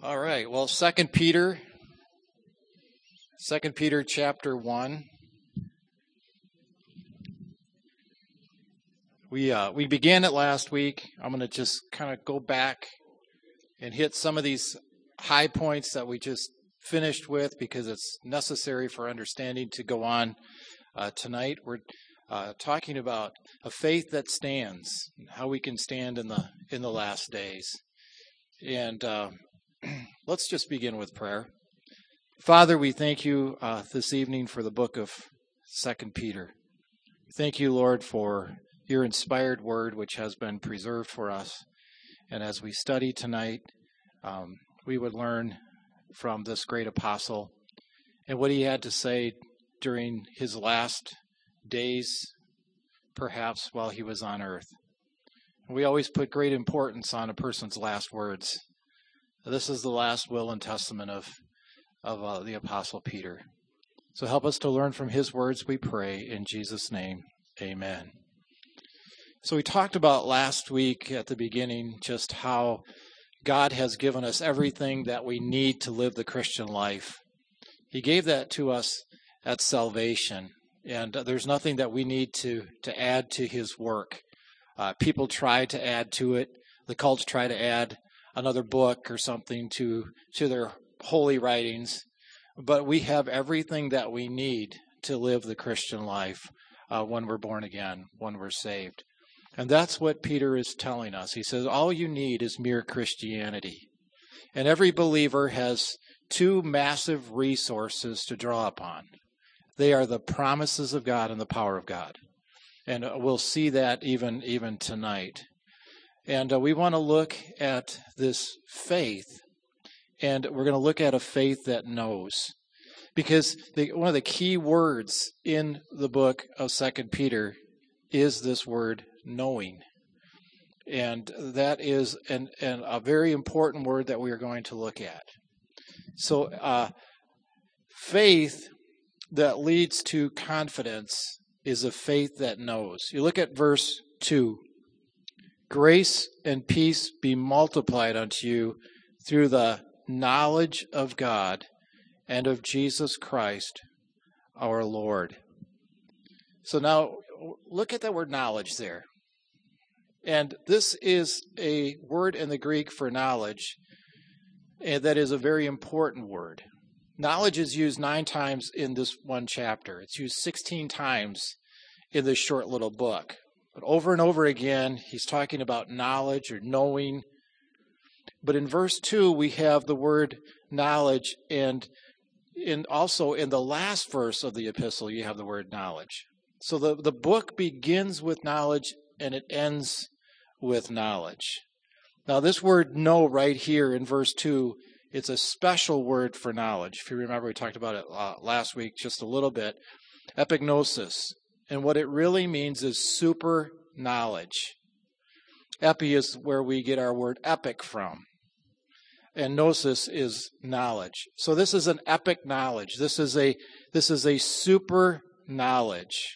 All right. Well, Second Peter chapter 1. We began it last week. I'm going to just kind of go back and hit some of these high points that we just finished with because it's necessary for understanding to go on tonight. We're talking about a faith that stands, how we can stand in the last days. And let's just begin with prayer. Father, we thank you this evening for the book of 2 Peter. Thank you, Lord, for your inspired word, which has been preserved for us. And as we study tonight, we would learn from this great apostle and what he had to say during his last days, perhaps while he was on earth. We always put great importance on a person's last words. This is the last will and testament of the Apostle Peter. So help us to learn from his words, we pray, in Jesus' name, amen. So we talked about last week at the beginning just how God has given us everything that we need to live the Christian life. He gave that to us at salvation, and there's nothing that we need to add to his work. People try to add to it. The cults try to add another book or something to their holy writings, but we have everything that we need to live the Christian life when we're born again, when we're saved. And that's what Peter is telling us. He says all you need is mere Christianity. And every believer has two massive resources to draw upon. They are the promises of God and the power of God. And we'll see that even tonight. And we want to look at this faith, and we're going to look at a faith that knows. Because one of the key words in the book of 2 Peter is this word, knowing. And that is a very important word that we are going to look at. So faith that leads to confidence is a faith that knows. You look at verse 2. Grace and peace be multiplied unto you through the knowledge of God and of Jesus Christ, our Lord. So now, look at that word knowledge there. And this is a word in the Greek for knowledge, and that is a very important word. Knowledge is used 9 times in this one chapter. It's used 16 times in this short little book. But over and over again, he's talking about knowledge or knowing. But in verse 2, we have the word knowledge, and also in the last verse of the epistle, you have the word knowledge. So the book begins with knowledge, and it ends with knowledge. Now, this word know right here in verse 2, it's a special word for knowledge. If you remember, we talked about it last week just a little bit. Epignosis. And what it really means is super knowledge. Epi is where we get our word epic from. And gnosis is knowledge. So this is an epic knowledge. This is a super knowledge.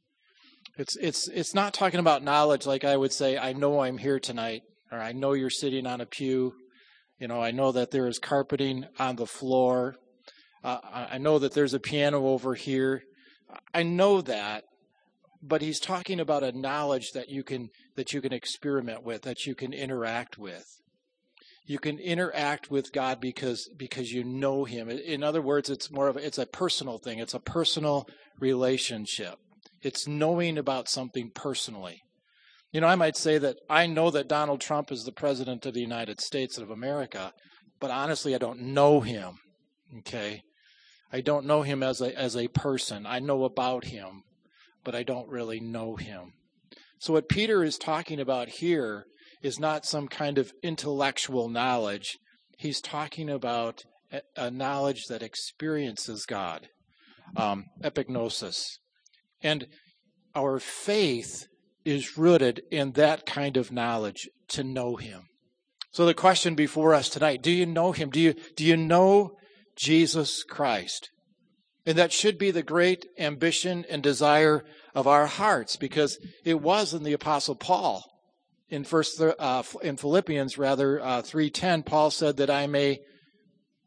It's not talking about knowledge like I would say, I know I'm here tonight, or I know you're sitting on a pew. You know, I know that there is carpeting on the floor. I know that there's a piano over here. I know that. But he's talking about a knowledge that you can experiment with, that you can interact with. You can interact with God because you know him. In other words, it's a personal thing. It's a personal relationship. It's knowing about something personally. You know, I might say that I know that Donald Trump is the president of the United States of America, but honestly, I don't know him. Okay? I don't know him as a person. I know about him, but I don't really know him. So what Peter is talking about here is not some kind of intellectual knowledge. He's talking about a knowledge that experiences God, epignosis. And our faith is rooted in that kind of knowledge, to know him. So the question before us tonight, do you know him? Do you know Jesus Christ? And that should be the great ambition and desire of our hearts, because it was in the Apostle Paul. In Philippians 3:10, Paul said that I may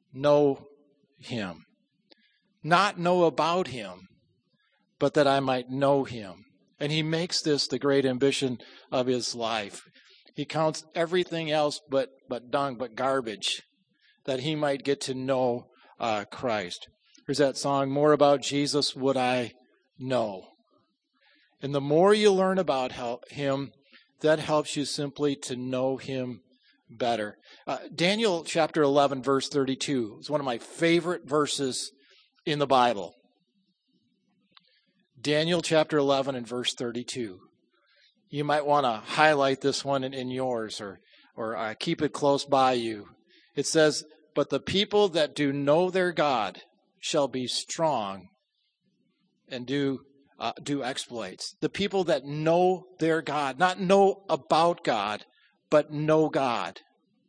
know him. Not know about him, but that I might know him. And he makes this the great ambition of his life. He counts everything else but dung, but garbage, that he might get to know Christ. There's that song, "More about Jesus would I know." And the more you learn about him, that helps you simply to know him better. Daniel chapter 11, verse 32 is one of my favorite verses in the Bible. Daniel chapter 11 and verse 32. You might want to highlight this one in yours or keep it close by you. It says, "But the people that do know their God shall be strong and do exploits." The people that know their God, not know about God, but know God.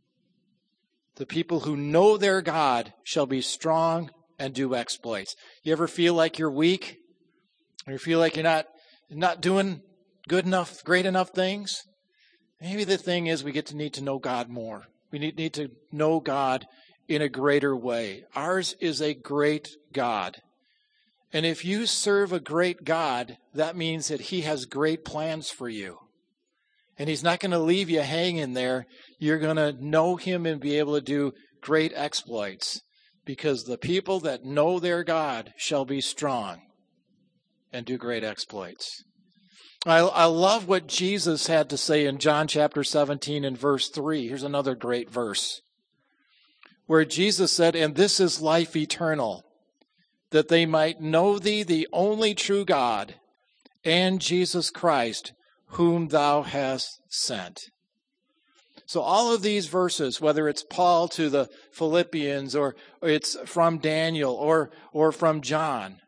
The people who know their God shall be strong and do exploits. You ever feel like you're weak? Or you feel like you're not doing good enough, great enough things? Maybe the thing is we need to know God more. We need to know God in a greater way. Ours is a great God. And if you serve a great God, that means that he has great plans for you. And he's not going to leave you hanging there. You're going to know him and be able to do great exploits. Because the people that know their God shall be strong and do great exploits. I love what Jesus had to say in John chapter 17 and verse 3. Here's another great verse, where Jesus said, "And this is life eternal, that they might know thee, the only true God, and Jesus Christ, whom thou hast sent." So all of these verses, whether it's Paul to the Philippians, or it's from Daniel, or from John,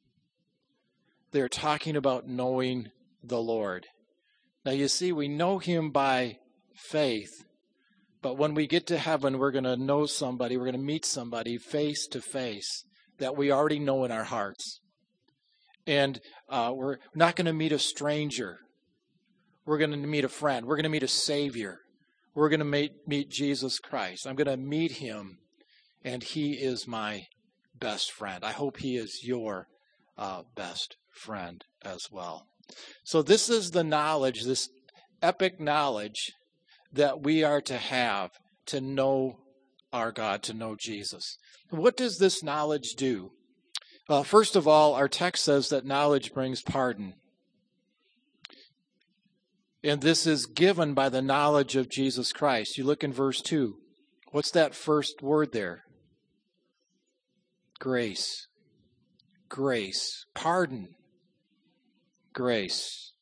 they're talking about knowing the Lord. Now you see, we know him by faith, but when we get to heaven, we're going to know somebody, we're going to meet somebody face to face that we already know in our hearts. And we're not going to meet a stranger. We're going to meet a friend. We're going to meet a Savior. We're going to meet Jesus Christ. I'm going to meet him, and he is my best friend. I hope he is your best friend as well. So this is the knowledge, this epic knowledge that we are to have to know our God, to know Jesus. What does this knowledge do? First of all, our text says that knowledge brings pardon. And this is given by the knowledge of Jesus Christ. You look in verse 2. What's that first word there? Grace. Grace. Pardon. Grace.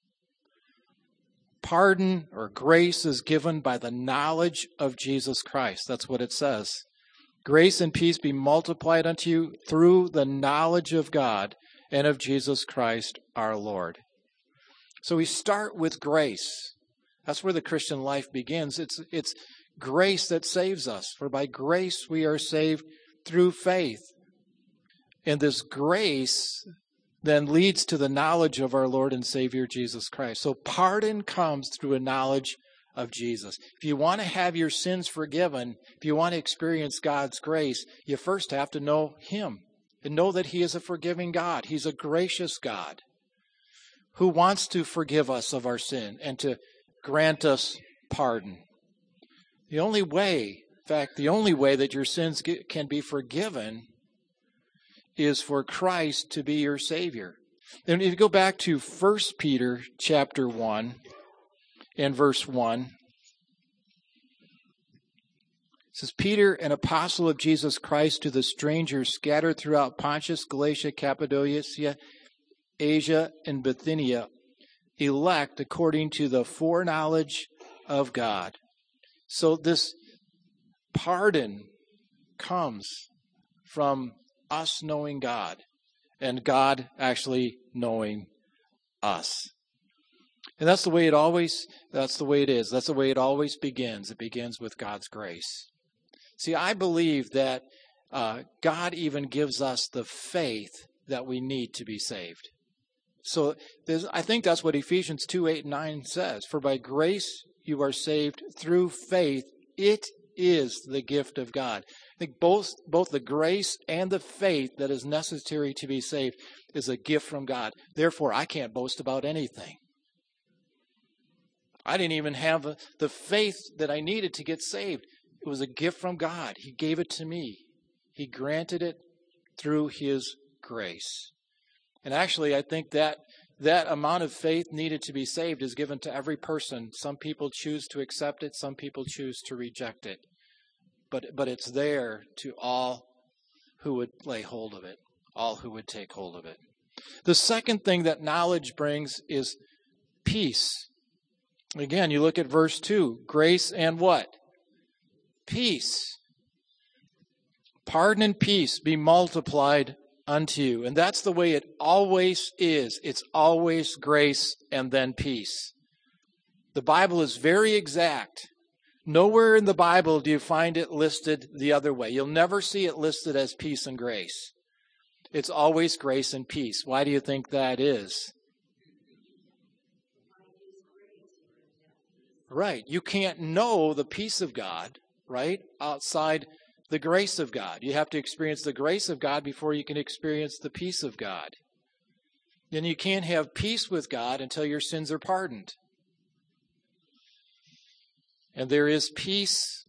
Pardon or grace is given by the knowledge of Jesus Christ. That's what it says. Grace and peace be multiplied unto you through the knowledge of God and of Jesus Christ our Lord. So we start with grace. That's where the Christian life begins. It's grace that saves us. For by grace we are saved through faith. And this grace then leads to the knowledge of our Lord and Savior Jesus Christ. So pardon comes through a knowledge of Jesus. If you want to have your sins forgiven, if you want to experience God's grace, you first have to know him and know that he is a forgiving God. He's a gracious God who wants to forgive us of our sin and to grant us pardon. The only way that your sins can be forgiven is for Christ to be your Savior. And if you go back to 1 Peter chapter 1 and verse 1, it says, "Peter, an apostle of Jesus Christ, to the strangers scattered throughout Pontus, Galatia, Cappadocia, Asia, and Bithynia, elect according to the foreknowledge of God." So this pardon comes from us knowing God and God actually knowing us. And that's the way it is. That's the way it always begins. It begins with God's grace. See, I believe that God even gives us the faith that we need to be saved. So I think that's what Ephesians 2:8 and 9 says. "For by grace you are saved through faith. It is the gift of God. I think both the grace and the faith that is necessary to be saved is a gift from God. Therefore, I can't boast about anything. I didn't even have the faith that I needed to get saved. It was a gift from God. He gave it to me. He granted it through His grace. And actually, I think that amount of faith needed to be saved is given to every person. Some people choose to accept it. Some people choose to reject it. But it's there to all who would lay hold of it, all who would take hold of it. The second thing that knowledge brings is peace. Again, you look at verse 2, grace and what? Peace. Pardon and peace be multiplied unto you. And that's the way it always is. It's always grace and then peace. The Bible is very exact. Nowhere in the Bible do you find it listed the other way. You'll never see it listed as peace and grace. It's always grace and peace. Why do you think that is? Right. You can't know the peace of God, right, outside the grace of God. You have to experience the grace of God before you can experience the peace of God. Then you can't have peace with God until your sins are pardoned. And there is peace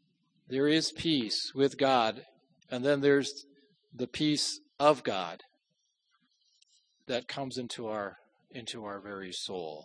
with God, and then there's the peace of God that comes into our very soul.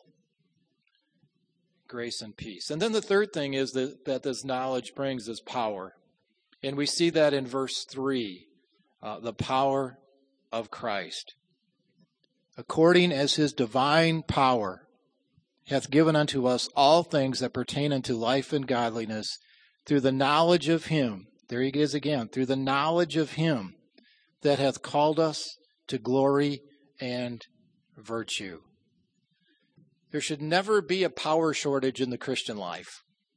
Grace and peace. And then the third thing is that this knowledge brings is power. And we see that in verse 3, the power of Christ. According as His divine power hath given unto us all things that pertain unto life and godliness, through the knowledge of Him, there He is again, through the knowledge of Him that hath called us to glory and virtue. There should never be a power shortage in the Christian life.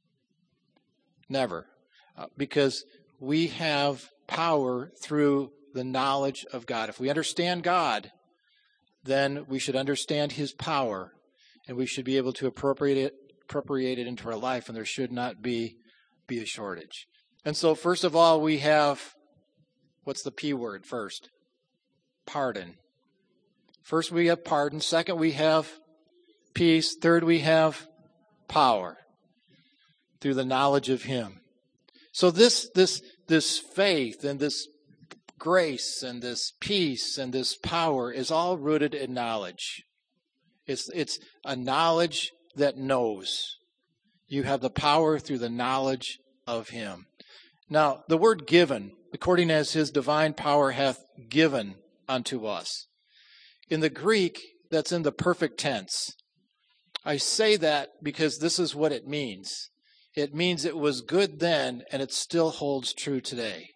Never. Because we have power through the knowledge of God. If we understand God, then we should understand His power, and we should be able to appropriate it into our life, and there should not be a shortage. And so, first of all, we have, what's the P word first? Pardon. First, we have pardon. Second, we have peace. Third, we have power through the knowledge of Him. So this faith and this grace and this peace and this power is all rooted in knowledge. It's a knowledge that knows. You have the power through the knowledge of Him. Now, the word given, according as His divine power hath given unto us. In the Greek, that's in the perfect tense. I say that because this is what it means. It means it was good then, and it still holds true today.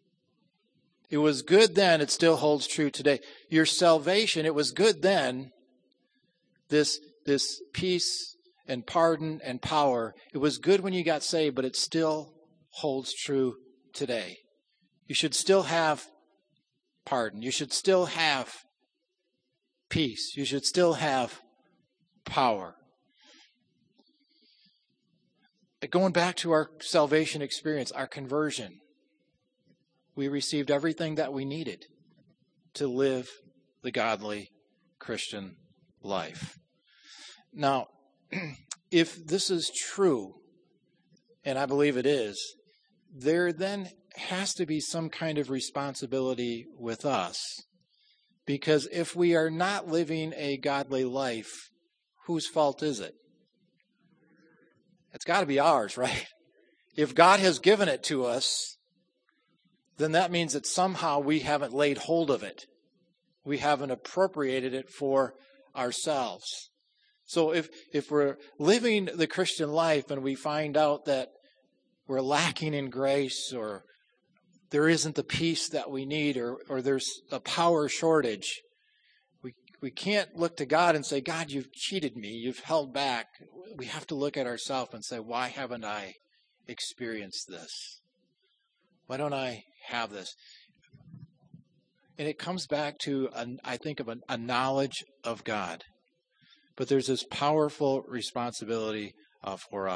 It was good then, it still holds true today. Your salvation, it was good then, this peace and pardon and power, it was good when you got saved, but it still holds true today. You should still have pardon. You should still have peace. You should still have power. Going back to our salvation experience, our conversion, we received everything that we needed to live the godly Christian life. Now, if this is true, and I believe it is, there then has to be some kind of responsibility with us. Because if we are not living a godly life, whose fault is it? It's got to be ours, right? If God has given it to us, then that means that somehow we haven't laid hold of it. We haven't appropriated it for ourselves. So if we're living the Christian life and we find out that we're lacking in grace, or there isn't the peace that we need, or there's a power shortage, we can't look to God and say, God, you've cheated me, you've held back. We have to look at ourselves and say, why haven't I experienced this? Why don't I have this? And it comes back to, I think, of a knowledge of God. But there's this powerful responsibility for us.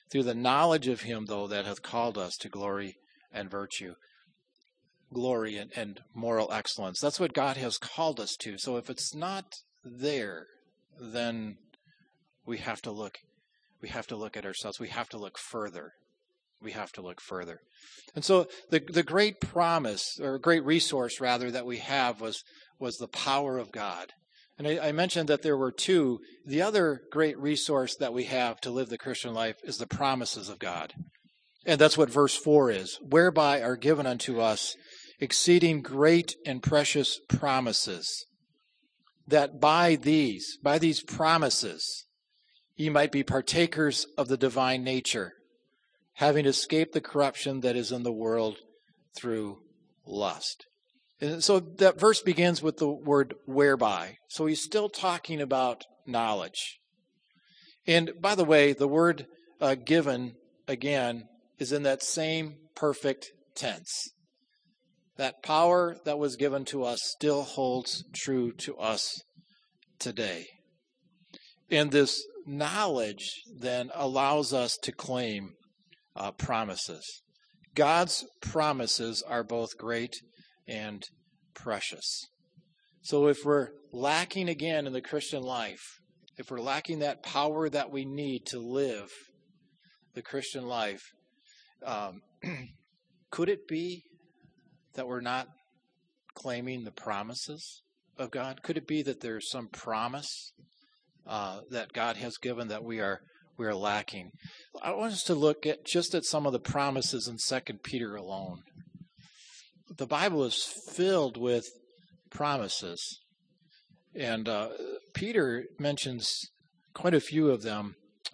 through the knowledge of him, though, that hath called us to glory and virtue, glory and moral excellence. That's what God has called us to. So if it's not there, then we have to look at ourselves. We have to look further. We have to look further. And so the great promise, or great resource rather, that we have was the power of God. And I mentioned that there were two. The other great resource that we have to live the Christian life is the promises of God. And that's what verse 4 is. Whereby are given unto us exceeding great and precious promises, that by these promises ye might be partakers of the divine nature, having escaped the corruption that is in the world through lust. And so that verse begins with the word whereby. So he's still talking about knowledge. And by the way, the word given, again, is in that same perfect tense. That power that was given to us still holds true to us today. And this knowledge then allows us to claim promises. God's promises are both great and precious. So if we're lacking again in the Christian life, if we're lacking that power that we need to live the Christian life, could it be that we're not claiming the promises of God? Could it be that there's some promise that God has given that we are lacking? I want us to look at some of the promises in 2 Peter alone. The Bible is filled with promises, and Peter mentions quite a few of them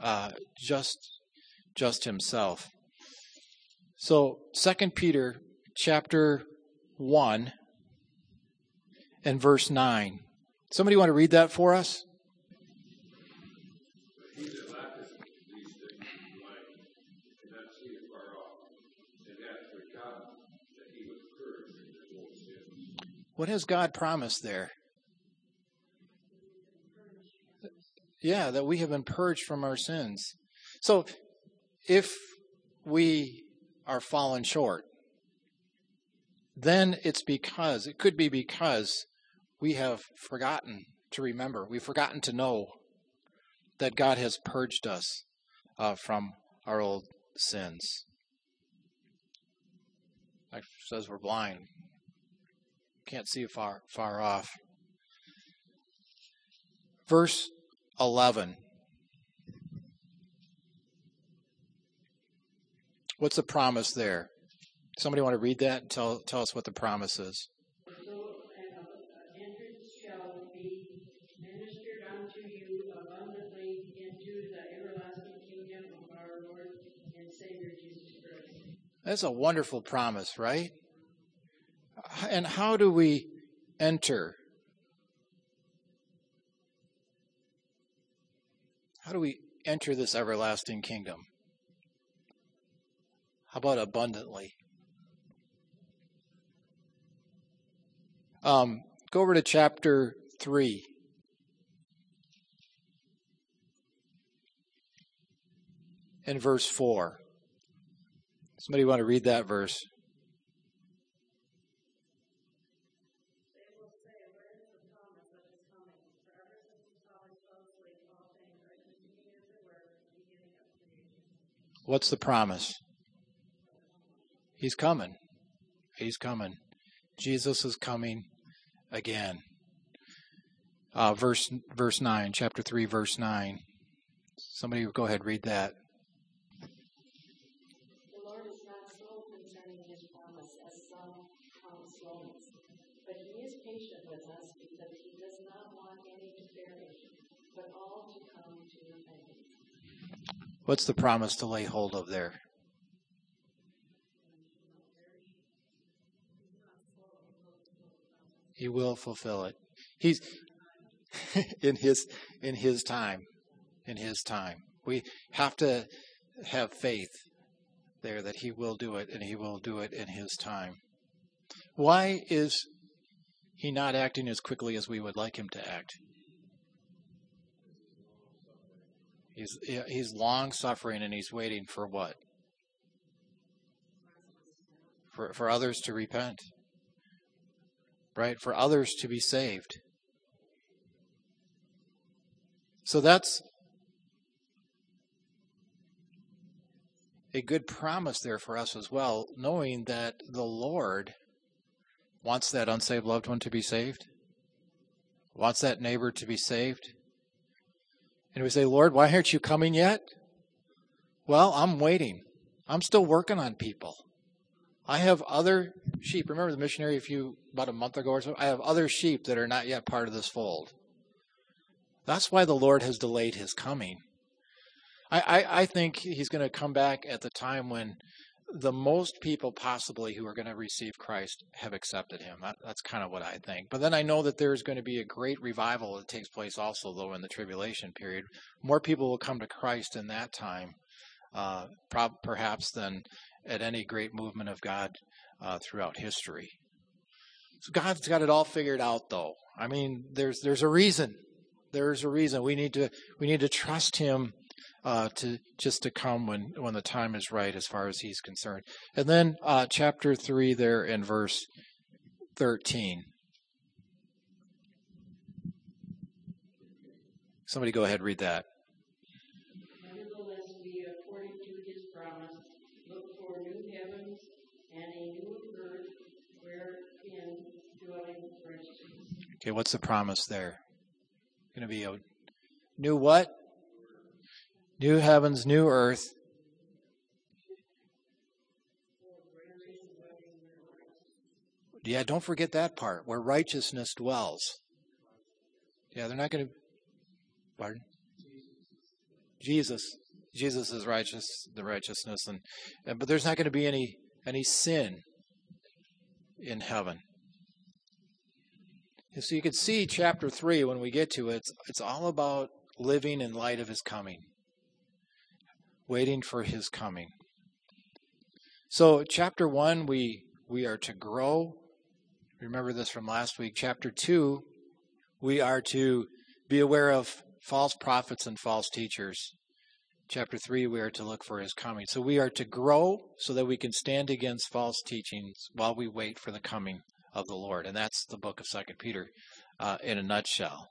just himself. So 2 Peter chapter 1 and verse 9. Somebody want to read that for us? What has God promised there? Yeah, that we have been purged from our sins. So if we are fallen short, then it could be because we have forgotten to remember. We've forgotten to know that God has purged us from our old sins. It says we're blind. Can't see far off. Verse 11. What's the promise there? Somebody want to read that and tell us what the promise is? Shall be ministered unto you abundantly into the everlasting kingdom of our Lord and Savior Jesus Christ. That's a wonderful promise, right? And how do we enter? How do we enter this everlasting kingdom? How about abundantly? Go over to chapter 3. And verse 4. Somebody want to read that verse? What's the promise? He's coming. He's coming. Jesus is coming again. Verse 9, chapter 3, verse 9. Somebody go ahead, read that. The Lord is not slow concerning his promise, as some count slowness, but he is patient with us because he does not want any to perish, but all to come to repentance. What's the promise to lay hold of there? He will fulfill it. He's in his time. In his time. We have to have faith there that he will do it, and he will do it in his time. Why is he not acting as quickly as we would like him to act? He's long suffering, and he's waiting for what? For others to repent, right? For others to be saved. So that's a good promise there for us as well, knowing that the Lord wants that unsaved loved one to be saved, wants that neighbor to be saved. And we say, Lord, why aren't you coming yet? Well, I'm waiting. I'm still working on people. I have other sheep. Remember the missionary about a month ago or so? I have other sheep that are not yet part of this fold. That's why the Lord has delayed his coming. I think he's going to come back at the time when the most people possibly who are going to receive Christ have accepted him. That's kind of what I think. But then I know that there's going to be a great revival that takes place also, though, in the tribulation period. More people will come to Christ in that time, perhaps, than at any great movement of God throughout history. So God's got it all figured out, though. I mean, there's a reason. There's a reason. We need to trust him to come when the time is right, as far as he's concerned. And then chapter 3 there in verse 13. Somebody go ahead and read that. Nevertheless, we, according to his promise, look for new heavens and a new earth wherein dwelling righteousness. Okay, what's the promise there? Going to be a new what? New heavens, new earth. Yeah, don't forget that part, where righteousness dwells. Yeah, they're not going to... Pardon? Jesus is righteous, the righteousness, but there's not going to be any sin in heaven. And so you can see chapter 3 when we get to it. It's all about living in light of his coming, waiting for his coming. So chapter 1, we are to grow. Remember this from last week. Chapter 2, we are to be aware of false prophets and false teachers. Chapter 3, we are to look for his coming. So we are to grow so that we can stand against false teachings while we wait for the coming of the Lord. And that's the book of 2 Peter in a nutshell.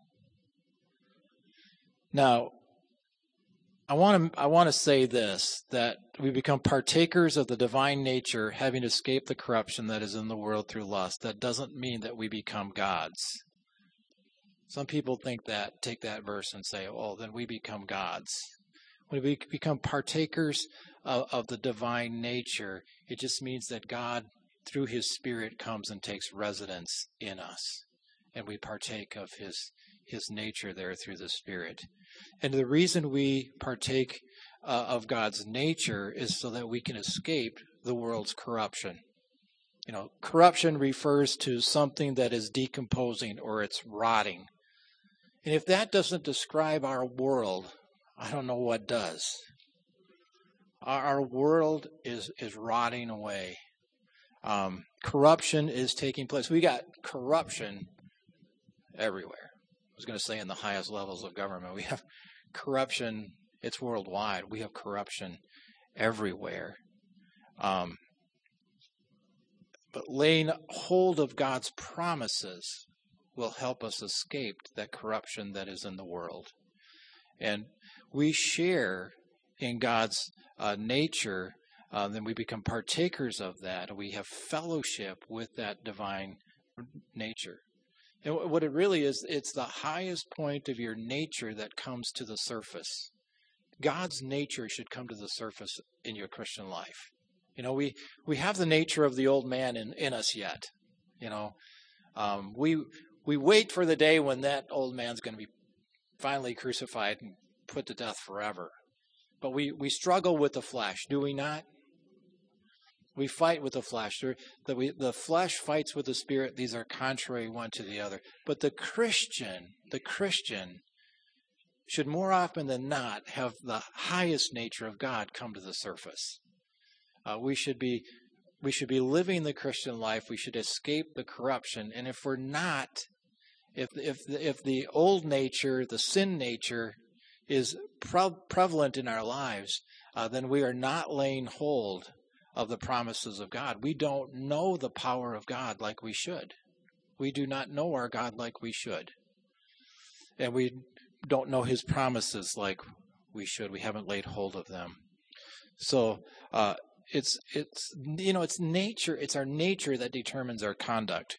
Now, I want to say this, that we become partakers of the divine nature, having escaped the corruption that is in the world through lust. That doesn't mean that we become gods. Some people take that verse and say, oh, then we become gods. When we become partakers of the divine nature, it just means that God, through his Spirit, comes and takes residence in us. And we partake of his nature there through the Spirit. And the reason we partake of God's nature is so that we can escape the world's corruption. You know, corruption refers to something that is decomposing or it's rotting. And if that doesn't describe our world, I don't know what does. Our world is rotting away. Corruption is taking place. We got corruption everywhere. I was going to say in the highest levels of government. We have corruption. It's worldwide. We have corruption everywhere. But laying hold of God's promises will help us escape that corruption that is in the world. And we share in God's nature, then we become partakers of that. We have fellowship with that divine nature. And what it really is, it's the highest point of your nature that comes to the surface. God's nature should come to the surface in your Christian life. You know, we have the nature of the old man in us yet. You know, we wait for the day when that old man's going to be finally crucified and put to death forever. But we struggle with the flesh, do we not? We fight with the flesh. The flesh fights with the Spirit. These are contrary one to the other. But the Christian should more often than not have the highest nature of God come to the surface. We should be living the Christian life. We should escape the corruption. And if we're not, if the old nature, the sin nature, is prevalent in our lives, then we are not laying hold of the promises of God. We don't know the power of God like we should. We do not know our God like we should. And we don't know his promises like we should. We haven't laid hold of them. So it's nature. It's our nature that determines our conduct.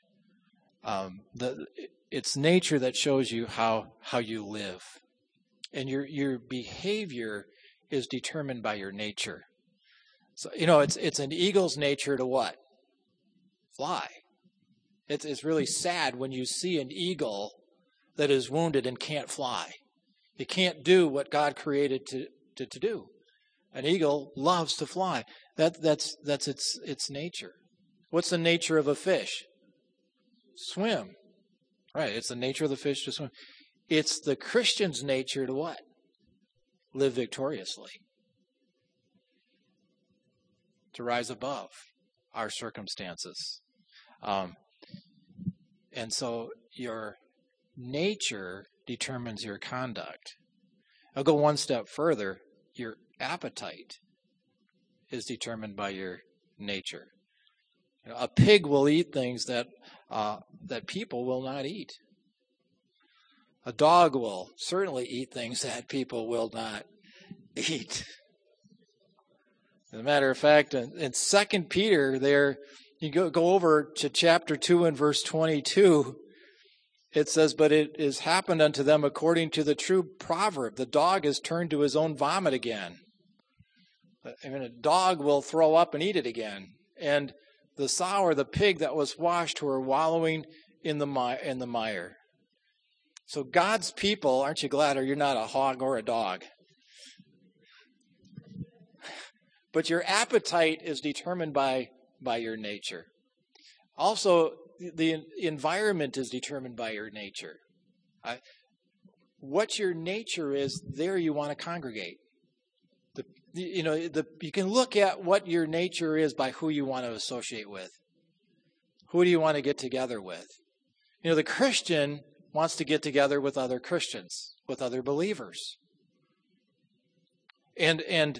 It's nature that shows you how you live. And your behavior is determined by your nature. So, it's an eagle's nature to what? Fly. It's really sad when you see an eagle that is wounded and can't fly. It can't do what God created to do. An eagle loves to fly. That's its nature. What's the nature of a fish? Swim. Right, it's the nature of the fish to swim. It's the Christian's nature to what? Live victoriously. To rise above our circumstances. And so your nature determines your conduct. I'll go one step further. Your appetite is determined by your nature. A pig will eat things that people will not eat. A dog will certainly eat things that people will not eat. As a matter of fact, in 2 Peter, there you go over to chapter 2 and verse 22. It says, "But it is happened unto them according to the true proverb, the dog is turned to his own vomit again." I mean, a dog will throw up and eat it again. And the sow or the pig that was washed were wallowing in the mire. So God's people, aren't you glad, or you're not a hog or a dog? But your appetite is determined by your nature. Also, the environment is determined by your nature. What your nature is, there you want to congregate. You can look at what your nature is by who you want to associate with. Who do you want to get together with? The Christian wants to get together with other Christians, with other believers. And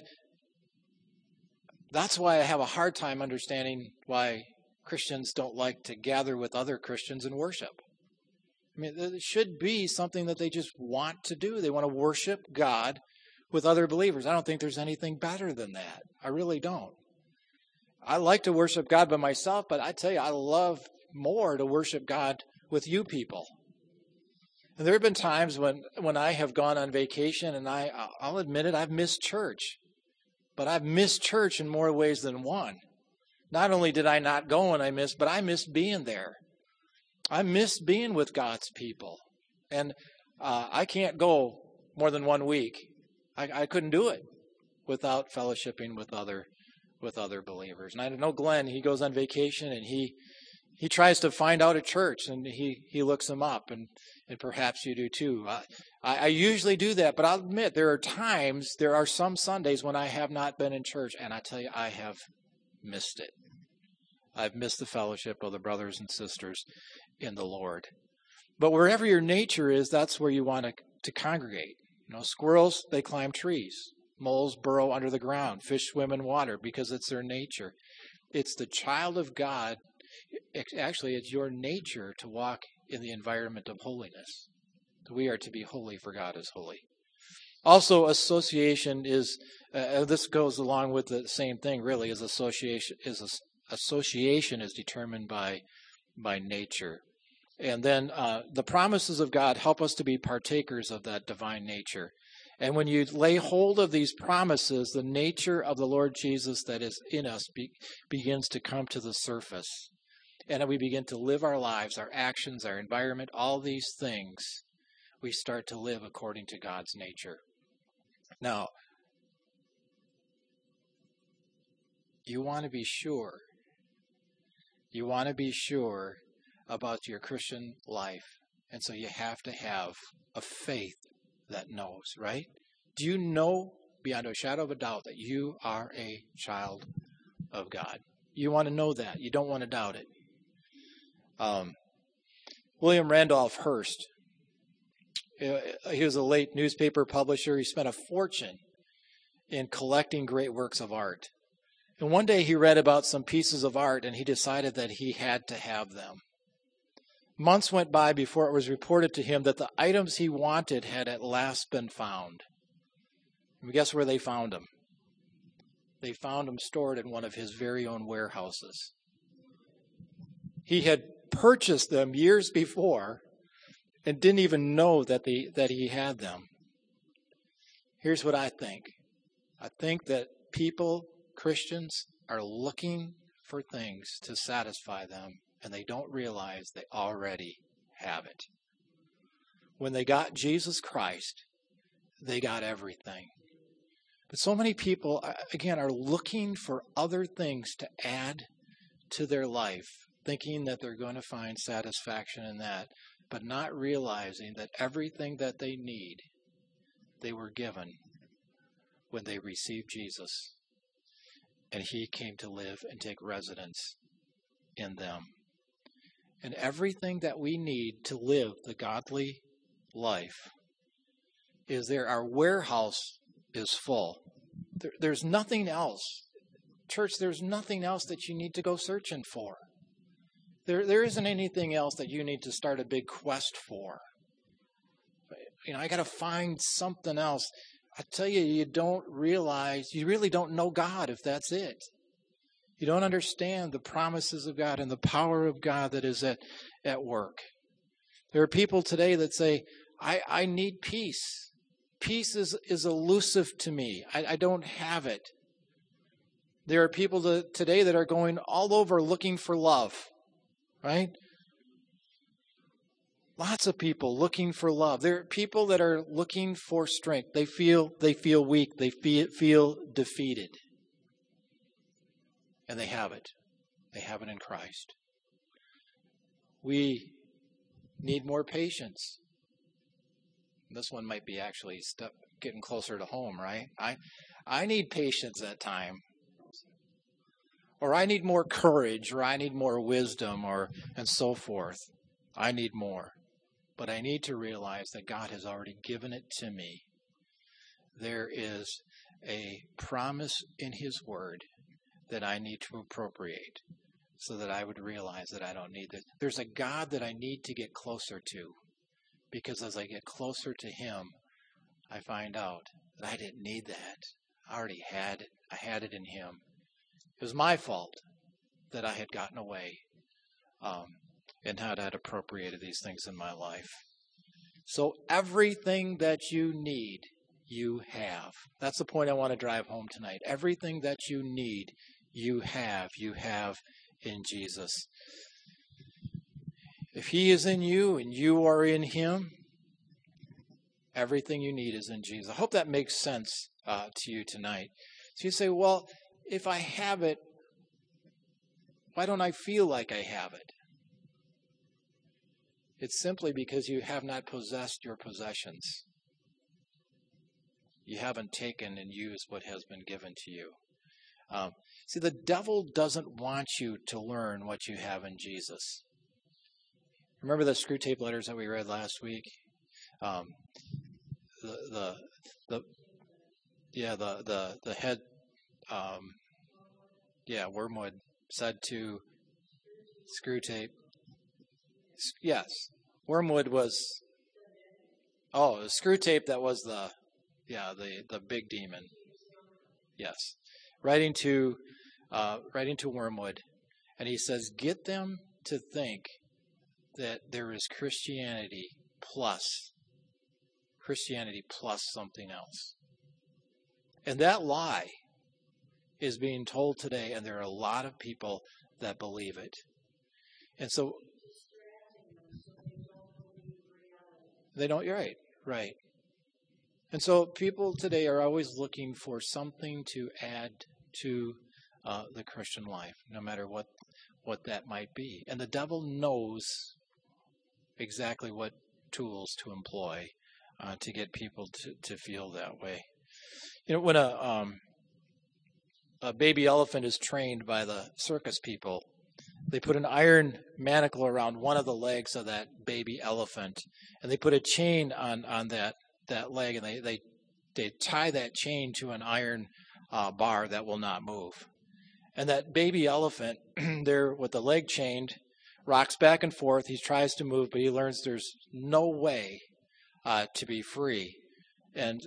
that's why I have a hard time understanding why Christians don't like to gather with other Christians and worship. I mean, it should be something that they just want to do. They want to worship God with other believers. I don't think there's anything better than that. I really don't. I like to worship God by myself, but I tell you, I love more to worship God with you people. And there have been times when I have gone on vacation, and I'll admit it, I've missed church. But I've missed church in more ways than one. Not only did I not go and I missed being there. I missed being with God's people. And I can't go more than 1 week. I couldn't do it without fellowshipping with other believers. And I know Glenn, he goes on vacation and he tries to find out a church and he looks them up, and perhaps you do too. I usually do that, but I'll admit there are some Sundays when I have not been in church, and I tell you, I have missed it. I've missed the fellowship of the brothers and sisters in the Lord. But wherever your nature is, that's where you want to congregate. Squirrels, they climb trees. Moles burrow under the ground. Fish swim in water because it's their nature. It's the child of God. Actually, it's your nature to walk in the environment of holiness. We are to be holy, for God is holy. Also, association is, this goes along with the same thing, really, is association is determined by nature. And then the promises of God help us to be partakers of that divine nature. And when you lay hold of these promises, the nature of the Lord Jesus that is in us begins to come to the surface. And we begin to live our lives, our actions, our environment, all these things, we start to live according to God's nature. Now, you want to be sure. You want to be sure about your Christian life. And so you have to have a faith that knows, right? Do you know beyond a shadow of a doubt that you are a child of God? You want to know that. You don't want to doubt it. William Randolph Hearst, He was a late newspaper publisher. He spent a fortune in collecting great works of art. And one day he read about some pieces of art and he decided that he had to have them. Months went by before it was reported to him that the items he wanted had at last been found. And guess where they found them? They found them stored in one of his very own warehouses. He had purchased them years before and didn't even know that he had them. Here's what I think. I think that people, Christians, are looking for things to satisfy them, and they don't realize they already have it. When they got Jesus Christ, they got everything. But so many people, again, are looking for other things to add to their life, thinking that they're going to find satisfaction in that, but not realizing that everything that they need, they were given when they received Jesus. And he came to live and take residence in them. And everything that we need to live the godly life is there. Our warehouse is full. There's nothing else. Church, there's nothing else that you need to go searching for. There isn't anything else that you need to start a big quest for. I got to find something else. I tell you, you don't realize, you really don't know God if that's it. You don't understand the promises of God and the power of God that is at work. There are people today that say, I need peace. Peace is elusive to me. I don't have it. There are people today that are going all over looking for love, right? Lots of people looking for love. There are people that are looking for strength. They feel weak. They feel defeated. And they have it. They have it in Christ. We need more patience. This one might be actually getting closer to home, right? I need patience at times. Or I need more courage, or I need more wisdom, and so forth. I need more. But I need to realize that God has already given it to me. There is a promise in His Word that I need to appropriate so that I would realize that I don't need this. There's a God that I need to get closer to, because as I get closer to Him, I find out that I didn't need that. I already had it. I had it in Him. It was my fault that I had gotten away and had appropriated these things in my life. So everything that you need, you have. That's the point I want to drive home tonight. Everything that you need, you have in Jesus. If He is in you and you are in Him, everything you need is in Jesus. I hope that makes sense to you tonight. So you say, well, if I have it, why don't I feel like I have it? It's simply because you have not possessed your possessions. You haven't taken and used what has been given to you. See, the devil doesn't want you to learn what you have in Jesus. Remember the screw tape letters that we read last week? The head, Wormwood said to Screwtape. Yes, Wormwood was. Oh, the Screwtape that was the big demon. Yes, writing to Wormwood, and he says, get them to think that there is Christianity plus something else. And that lie is being told today, and there are a lot of people that believe it. And so they don't, you're right. And so people today are always looking for something to add to the Christian life, no matter what that might be. And the devil knows exactly what tools to employ to get people to feel that way. When a baby elephant is trained by the circus people, They put an iron manacle around one of the legs of that baby elephant, and they put a chain on that leg, and they tie that chain to an iron bar that will not move. And that baby elephant, there with the leg chained, rocks back and forth. He tries to move, but he learns there's no way to be free. And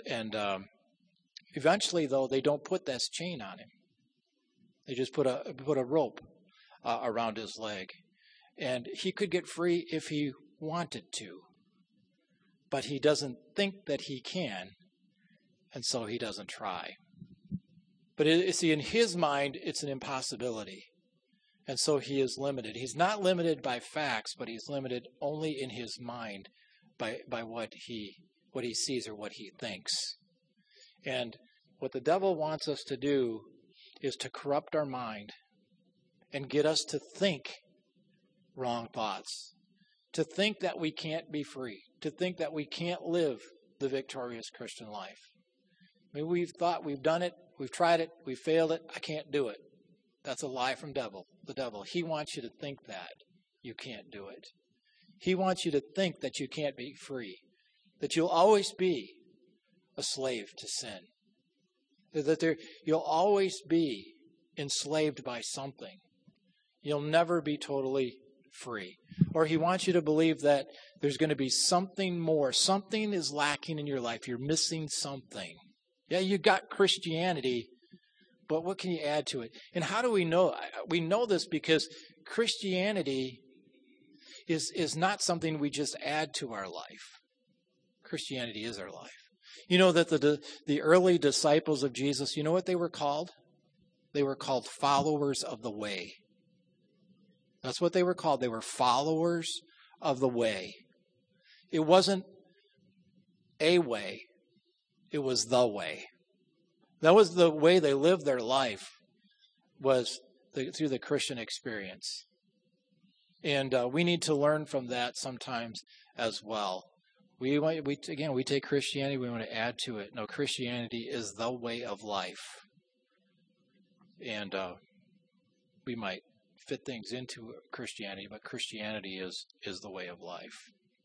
eventually, though, they don't put this chain on him. They just put a rope around his leg. And he could get free if he wanted to. But he doesn't think that he can, and so he doesn't try. But see, in his mind, it's an impossibility. And so he is limited. He's not limited by facts, but he's limited only in his mind by what he sees or what he thinks. And what the devil wants us to do is to corrupt our mind and get us to think wrong thoughts, to think that we can't be free, to think that we can't live the victorious Christian life. I mean, we've thought we've done it, we've tried it, we've failed it, I can't do it. That's a lie from the devil. He wants you to think that you can't do it. He wants you to think that you can't be free, that you'll always be a slave to sin, that you'll always be enslaved by something. You'll never be totally free. Or he wants you to believe that there's going to be something more. Something is lacking in your life. You're missing something. Yeah, you got Christianity, but what can you add to it? And how do we know? We know this because Christianity is not something we just add to our life. Christianity is our life. You know that the early disciples of Jesus, you know what they were called? They were called followers of the way. That's what they were called. They were followers of the way. It wasn't a way. It was the way. That was the way they lived their life, was through the Christian experience. And we need to learn from that sometimes as well. We take Christianity, we want to add to it. No, Christianity is the way of life. And we might fit things into Christianity, but Christianity is the way of life.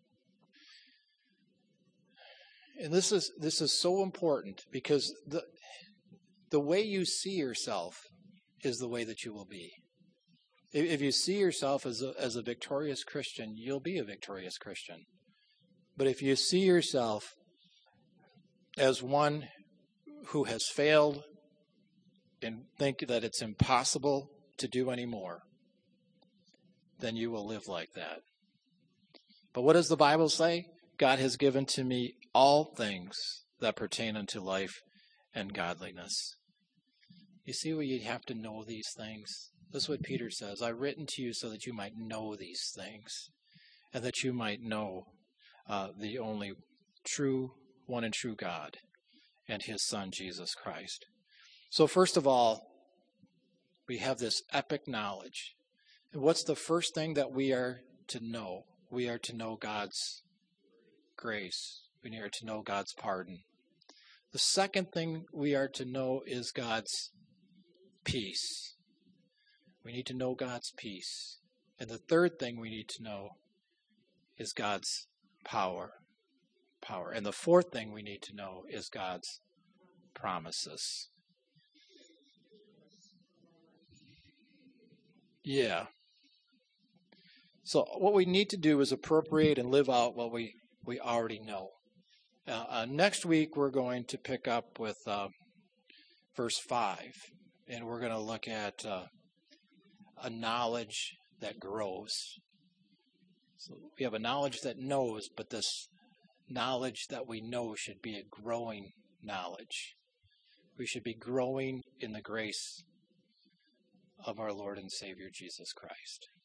And this is so important because the way you see yourself is the way that you will be. If you see yourself as a victorious Christian, you'll be a victorious Christian. But if you see yourself as one who has failed and think that it's impossible to do anymore, then you will live like that. But what does the Bible say? God has given to me all things that pertain unto life and godliness. You see where you have to know these things? This is what Peter says. I've written to you so that you might know these things, and that you might know the only true, one and true God and his Son, Jesus Christ. So first of all, we have this epic knowledge. And what's the first thing that we are to know? We are to know God's grace. We are to know God's pardon. The second thing we are to know is God's peace. We need to know God's peace. And the third thing we need to know is God's power. And the fourth thing we need to know is God's promises. Yeah. So what we need to do is appropriate and live out what we already know. Next week we're going to pick up with verse 5, and we're going to look at a knowledge that grows. So we have a knowledge that knows, but this knowledge that we know should be a growing knowledge. We should be growing in the grace of our Lord and Savior Jesus Christ.